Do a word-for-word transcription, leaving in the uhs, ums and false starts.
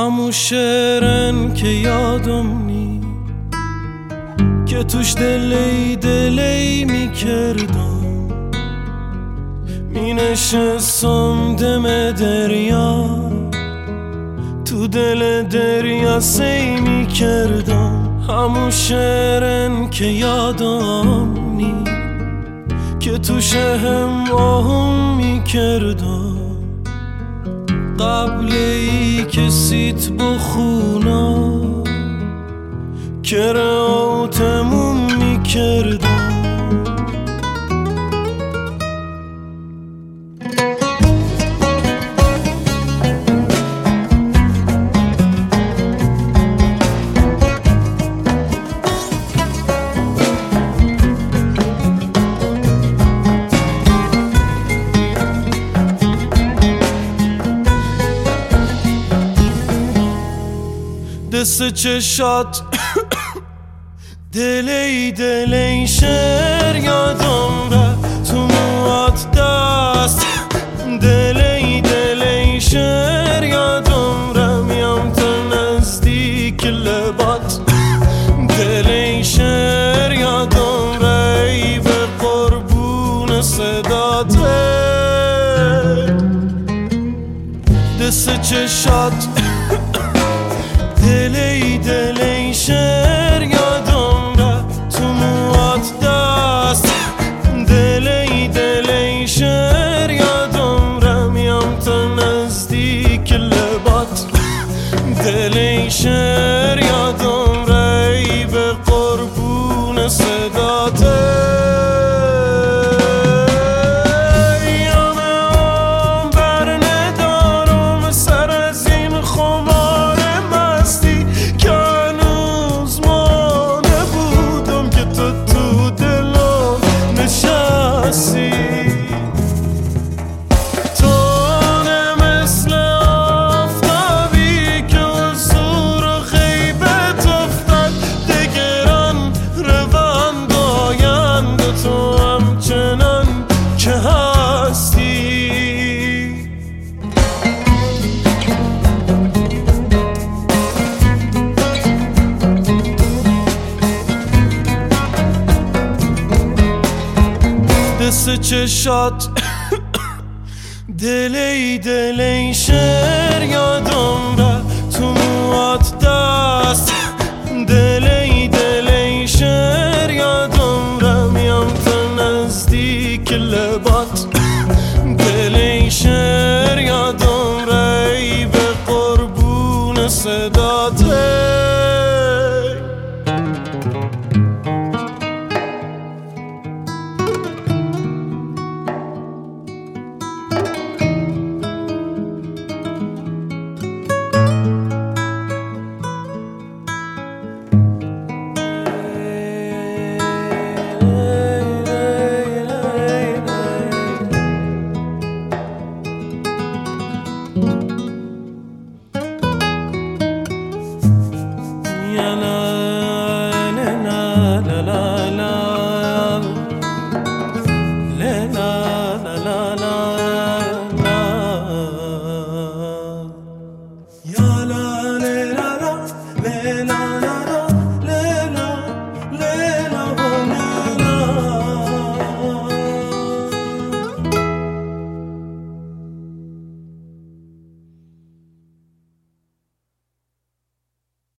همون شعرن که یادم نی که توش دلی دلی می کردم، می نشستم دم دریا، تو دل دریا سی می کردم. همون شعرن که یادم نی که توش هم آهم می کردم، قبل ای که سیت بخونا که رو تموم می کردم. دست چشات دلی دلی شعر یادم را تو موات دست، دلی دلی شعر یادم را میام تا نزدیک لبات، دلی شعر یادم را ای به قربون صدات. دست چشات دلی دلی شعر یادم را تو موات دست، دلی دلی شعر یادم را میام تا نزدیک لبات، دلی شعر یادم را ای به قربون صدات. دست چشات دلی دلی شعر یادم را تو موات دست، دلی دلی شعر یادم را میام تا نزدیک لبات.